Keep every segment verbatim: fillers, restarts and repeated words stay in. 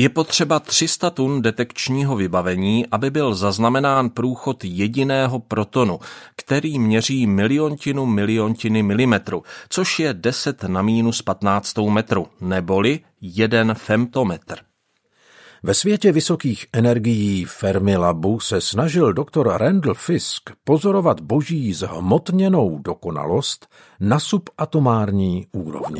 Je potřeba tři sta tun detekčního vybavení, aby byl zaznamenán průchod jediného protonu, který měří miliontinu miliontiny milimetru, což je deset na minus patnáctou metru, neboli jeden femtometr. Ve světě vysokých energií Fermilabu se snažil doktor Randall Fisk pozorovat boží zhmotněnou dokonalost na subatomární úrovni.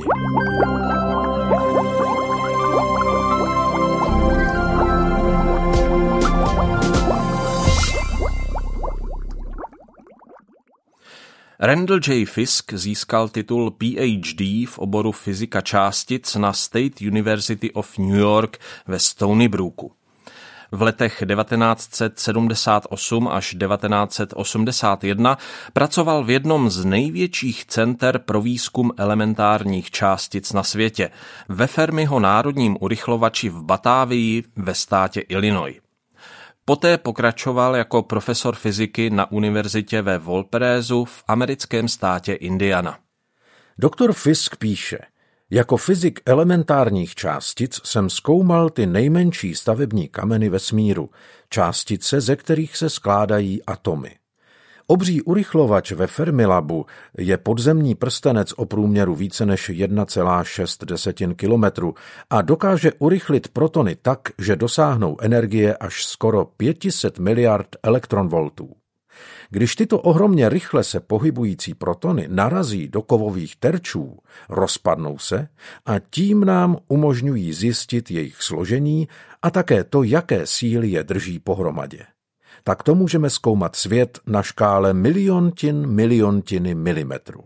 Randall J. Fisk získal titul P H D v oboru fyzika částic na State University of New York ve Stony Brooku. V letech devatenáct set sedmdesát osm až devatenáct set osmdesát jedna pracoval v jednom z největších center pro výzkum elementárních částic na světě, ve Fermiho národním urychlovači v Batávii ve státě Illinois. Poté pokračoval jako profesor fyziky na univerzitě ve Valparaisu v americkém státě Indiana. Doktor Fisk píše: Jako fyzik elementárních částic jsem zkoumal ty nejmenší stavební kameny vesmíru, částice, ze kterých se skládají atomy. Obří urychlovač ve Fermilabu je podzemní prstenec o průměru více než jedna celá šest kilometru a dokáže urychlit protony tak, že dosáhnou energie až skoro pět set miliard elektronvoltů. Když tyto ohromně rychle se pohybující protony narazí do kovových terčů, rozpadnou se a tím nám umožňují zjistit jejich složení a také to, jaké síly je drží pohromadě. Tak to můžeme zkoumat svět na škále miliontin miliontiny milimetru.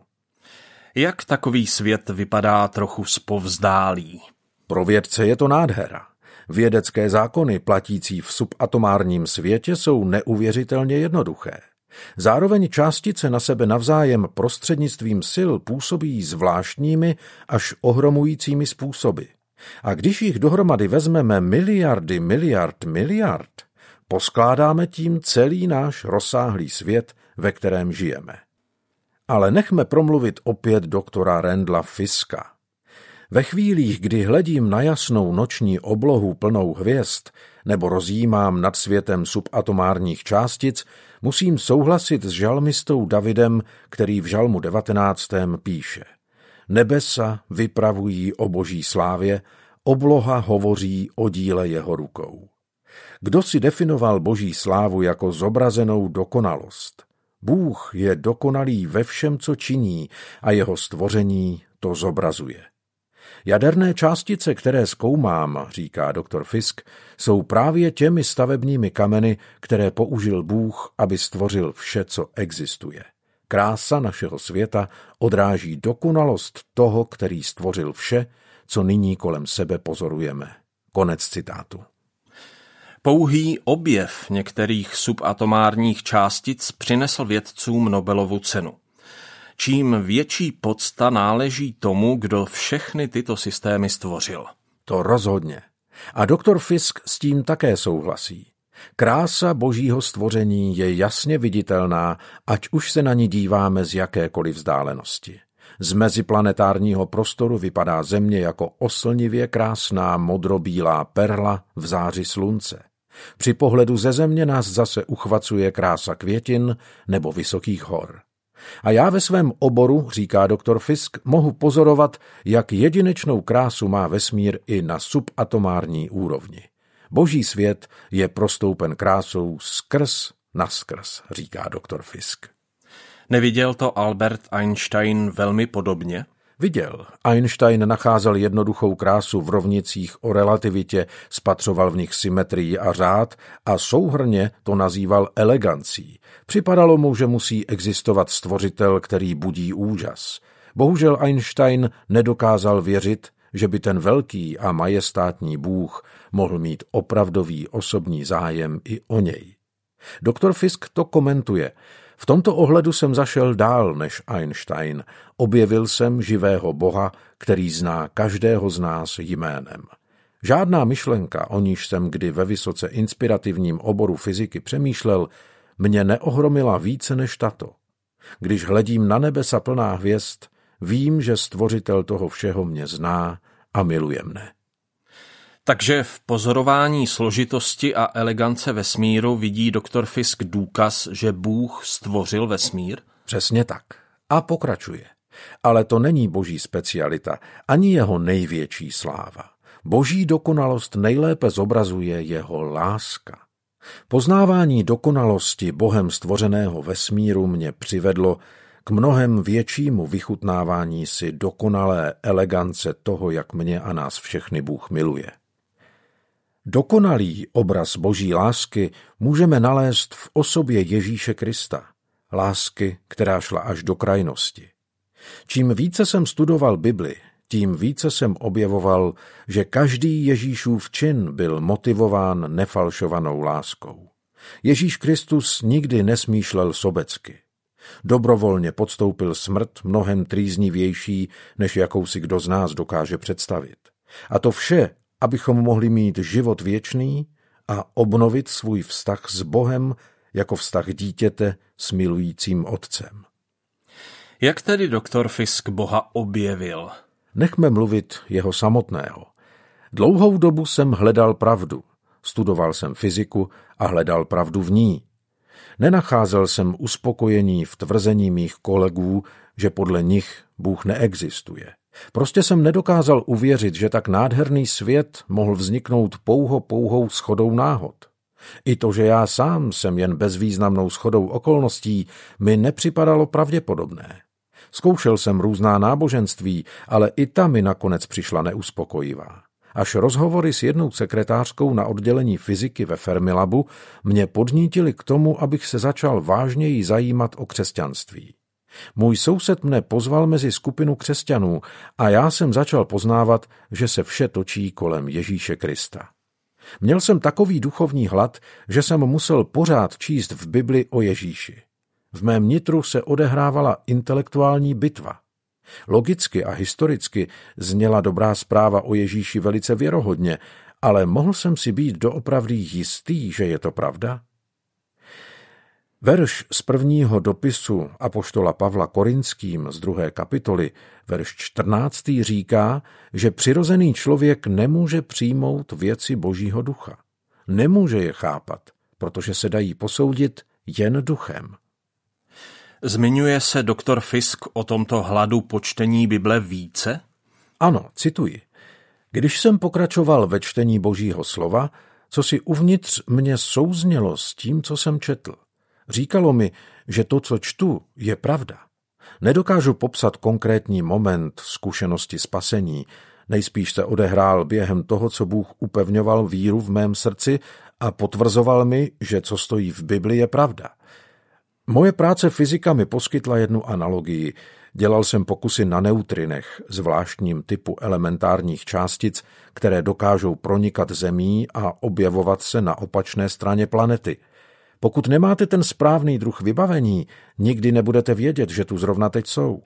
Jak takový svět vypadá trochu zpovzdálí? Pro vědce je to nádhera. Vědecké zákony platící v subatomárním světě jsou neuvěřitelně jednoduché. Zároveň částice na sebe navzájem prostřednictvím sil působí zvláštními až ohromujícími způsoby. A když jich dohromady vezmeme miliardy miliard miliard, poskládáme tím celý náš rozsáhlý svět, ve kterém žijeme. Ale nechme promluvit opět doktora Randalla Fiska. Ve chvílích, kdy hledím na jasnou noční oblohu plnou hvězd nebo rozjímám nad světem subatomárních částic, musím souhlasit s žalmistou Davidem, který v žalmu devatenáctém píše: Nebesa vypravují o boží slávě, obloha hovoří o díle jeho rukou. Kdo si definoval boží slávu jako zobrazenou dokonalost? Bůh je dokonalý ve všem, co činí, a jeho stvoření to zobrazuje. Jaderné částice, které zkoumám, říká doktor Fisk, jsou právě těmi stavebními kameny, které použil Bůh, aby stvořil vše, co existuje. Krása našeho světa odráží dokonalost toho, který stvořil vše, co nyní kolem sebe pozorujeme. Konec citátu. Pouhý objev některých subatomárních částic přinesl vědcům Nobelovu cenu. Čím větší pocta náleží tomu, kdo všechny tyto systémy stvořil. To rozhodně. A doktor Fisk s tím také souhlasí. Krása božího stvoření je jasně viditelná, ať už se na ní díváme z jakékoliv vzdálenosti. Z meziplanetárního prostoru vypadá Země jako oslnivě krásná modrobílá perla v záři slunce. Při pohledu ze Země nás zase uchvacuje krása květin nebo vysokých hor. A já ve svém oboru, říká doktor Fisk, mohu pozorovat, jak jedinečnou krásu má vesmír i na subatomární úrovni. Boží svět je prostoupen krásou skrz naskrz, říká doktor Fisk. Neviděl to Albert Einstein velmi podobně? Viděl. Einstein nacházel jednoduchou krásu v rovnicích o relativitě, spatřoval v nich symetrii a řád a souhrnně to nazýval elegancí. Připadalo mu, že musí existovat stvořitel, který budí úžas. Bohužel Einstein nedokázal věřit, že by ten velký a majestátní Bůh mohl mít opravdový osobní zájem i o něj. Doktor Fisk to komentuje. V tomto ohledu jsem zašel dál než Einstein. Objevil jsem živého Boha, který zná každého z nás jménem. Žádná myšlenka, o níž jsem kdy ve vysoce inspirativním oboru fyziky přemýšlel, mě neohromila více než tato. Když hledím na nebesa plná hvězd, vím, že stvořitel toho všeho mě zná a miluje mne. Takže v pozorování složitosti a elegance vesmíru vidí doktor Fisk důkaz, že Bůh stvořil vesmír? Přesně tak. A pokračuje. Ale to není boží specialita, ani jeho největší sláva. Boží dokonalost nejlépe zobrazuje jeho láska. Poznávání dokonalosti Bohem stvořeného vesmíru mě přivedlo k mnohem většímu vychutnávání si dokonalé elegance toho, jak mě a nás všechny Bůh miluje. Dokonalý obraz boží lásky můžeme nalézt v osobě Ježíše Krista, lásky, která šla až do krajnosti. Čím více jsem studoval Bibli, tím více jsem objevoval, že každý Ježíšův čin byl motivován nefalšovanou láskou. Ježíš Kristus nikdy nesmýšlel sobecky. Dobrovolně podstoupil smrt mnohem trýznivější, než jakou si kdo z nás dokáže představit. A to vše, abychom mohli mít život věčný a obnovit svůj vztah s Bohem jako vztah dítěte s milujícím otcem. Jak tedy doktor Fisk Boha objevil? Nechme mluvit jeho samotného. Dlouhou dobu jsem hledal pravdu. Studoval jsem fyziku a hledal pravdu v ní. Nenacházel jsem uspokojení v tvrzení mých kolegů, že podle nich Bůh neexistuje. Prostě jsem nedokázal uvěřit, že tak nádherný svět mohl vzniknout pouho pouhou shodou náhod. I to, že já sám jsem jen bezvýznamnou shodou okolností, mi nepřipadalo pravděpodobné. Zkoušel jsem různá náboženství, ale i ta mi nakonec přišla neuspokojivá. Až rozhovory s jednou sekretářkou na oddělení fyziky ve Fermilabu mě podnítily k tomu, abych se začal vážněji zajímat o křesťanství. Můj soused mne pozval mezi skupinu křesťanů a já jsem začal poznávat, že se vše točí kolem Ježíše Krista. Měl jsem takový duchovní hlad, že jsem musel pořád číst v Bibli o Ježíši. V mém nitru se odehrávala intelektuální bitva. Logicky a historicky zněla dobrá zpráva o Ježíši velice věrohodně, ale mohl jsem si být doopravdy jistý, že je to pravda? Verš z prvního dopisu apoštola Pavla Korinským z druhé kapitoly, verš čtrnáctý říká, že přirozený člověk nemůže přijmout věci Božího ducha. Nemůže je chápat, protože se dají posoudit jen duchem. Zmiňuje se doktor Fisk o tomto hladu po čtení Bible více? Ano, cituji. Když jsem pokračoval ve čtení Božího slova, co si uvnitř mě souznělo s tím, co jsem četl. Říkalo mi, že to, co čtu, je pravda. Nedokážu popsat konkrétní moment zkušenosti spasení, nejspíš se odehrál během toho, co Bůh upevňoval víru v mém srdci a potvrzoval mi, že co stojí v Bibli je pravda. Moje práce fyzika mi poskytla jednu analogii. Dělal jsem pokusy na neutrinech, zvláštním typu elementárních částic, které dokážou pronikat zemí a objevovat se na opačné straně planety. Pokud nemáte ten správný druh vybavení, nikdy nebudete vědět, že tu zrovna teď jsou.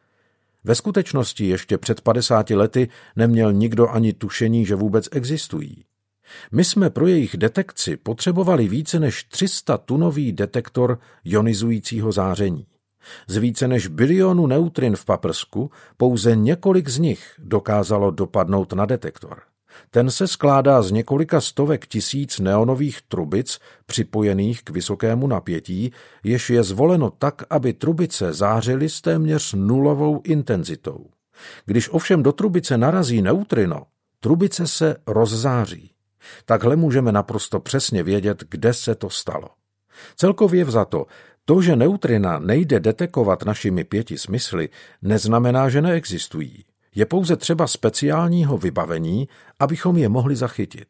Ve skutečnosti ještě před padesáti lety neměl nikdo ani tušení, že vůbec existují. My jsme pro jejich detekci potřebovali více než tři sta tunový detektor ionizujícího záření. Z více než bilionu neutrin v paprsku pouze několik z nich dokázalo dopadnout na detektor. Ten se skládá z několika stovek tisíc neonových trubic připojených k vysokému napětí, jež je zvoleno tak, aby trubice zářily s téměř nulovou intenzitou. Když ovšem do trubice narazí neutrino, trubice se rozzáří. Takhle můžeme naprosto přesně vědět, kde se to stalo. Celkově vzato, to, že neutrina nejde detekovat našimi pěti smysly, neznamená, že neexistují. Je pouze třeba speciálního vybavení, abychom je mohli zachytit.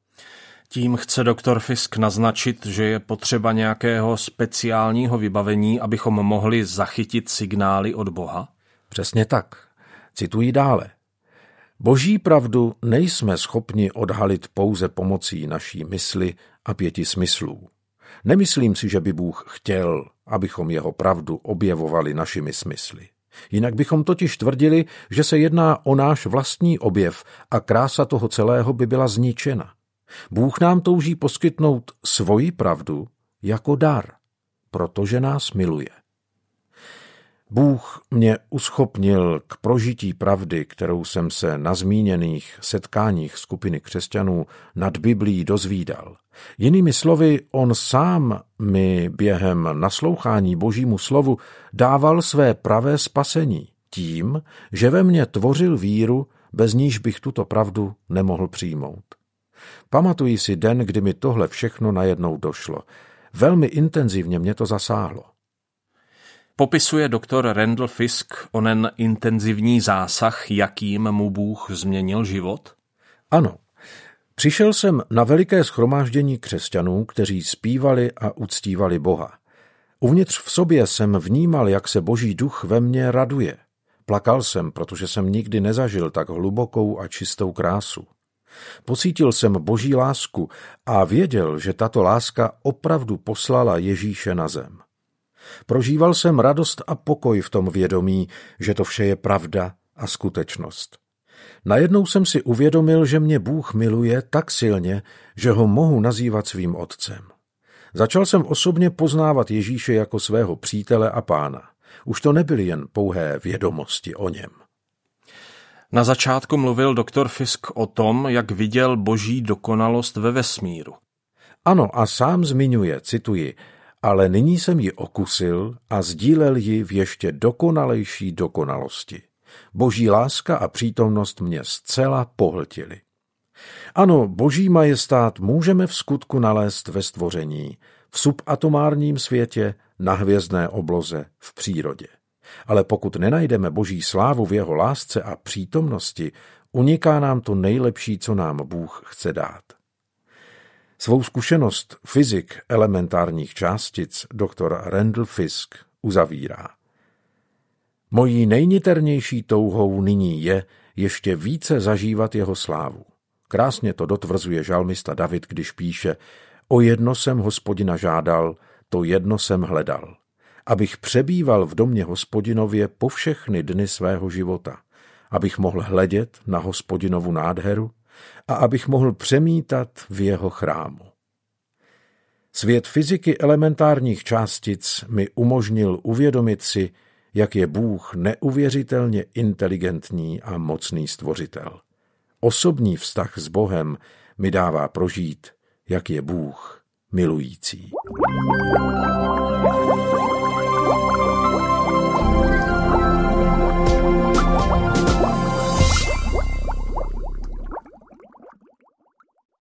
Tím chce doktor Fisk naznačit, že je potřeba nějakého speciálního vybavení, abychom mohli zachytit signály od Boha? Přesně tak. Cituji dále. Boží pravdu nejsme schopni odhalit pouze pomocí naší mysli a pěti smyslů. Nemyslím si, že by Bůh chtěl, abychom jeho pravdu objevovali našimi smysly. Jinak bychom totiž tvrdili, že se jedná o náš vlastní objev a krása toho celého by byla zničena. Bůh nám touží poskytnout svoji pravdu jako dar, protože nás miluje. Bůh mě uschopnil k prožití pravdy, kterou jsem se na zmíněných setkáních skupiny křesťanů nad Biblií dozvídal. Jinými slovy, on sám mi během naslouchání Božímu slovu dával své pravé spasení tím, že ve mně tvořil víru, bez níž bych tuto pravdu nemohl přijmout. Pamatuji si den, kdy mi tohle všechno najednou došlo. Velmi intenzivně mě to zasáhlo. Popisuje doktor Randall Fisk onen intenzivní zásah, jakým mu Bůh změnil život? Ano. Přišel jsem na veliké shromáždění křesťanů, kteří zpívali a uctívali Boha. Uvnitř v sobě jsem vnímal, jak se Boží duch ve mně raduje. Plakal jsem, protože jsem nikdy nezažil tak hlubokou a čistou krásu. Pocítil jsem Boží lásku a věděl, že tato láska opravdu poslala Ježíše na zem. Prožíval jsem radost a pokoj v tom vědomí, že to vše je pravda a skutečnost. Najednou jsem si uvědomil, že mě Bůh miluje tak silně, že ho mohu nazývat svým otcem. Začal jsem osobně poznávat Ježíše jako svého přítele a pána. Už to nebyly jen pouhé vědomosti o něm. Na začátku mluvil doktor Fisk o tom, jak viděl Boží dokonalost ve vesmíru. Ano, a sám zmiňuje, cituji, ale nyní jsem ji okusil a sdílel ji v ještě dokonalejší dokonalosti. Boží láska a přítomnost mě zcela pohltily. Ano, Boží majestát můžeme v skutku nalézt ve stvoření, v subatomárním světě, na hvězdné obloze, v přírodě. Ale pokud nenajdeme Boží slávu v jeho lásce a přítomnosti, uniká nám to nejlepší, co nám Bůh chce dát. Svou zkušenost fyzik elementárních částic doktor Randall Fisk uzavírá. Mojí nejniternější touhou nyní je ještě více zažívat jeho slávu. Krásně to dotvrzuje žalmista David, když píše: O jedno jsem Hospodina žádal, to jedno jsem hledal, abych přebýval v domě Hospodinově po všechny dny svého života, abych mohl hledět na Hospodinovu nádheru a abych mohl přemítat v jeho chrámu. Svět fyziky elementárních částic mi umožnil uvědomit si, jak je Bůh neuvěřitelně inteligentní a mocný stvořitel. Osobní vztah s Bohem mi dává prožít, jak je Bůh milující.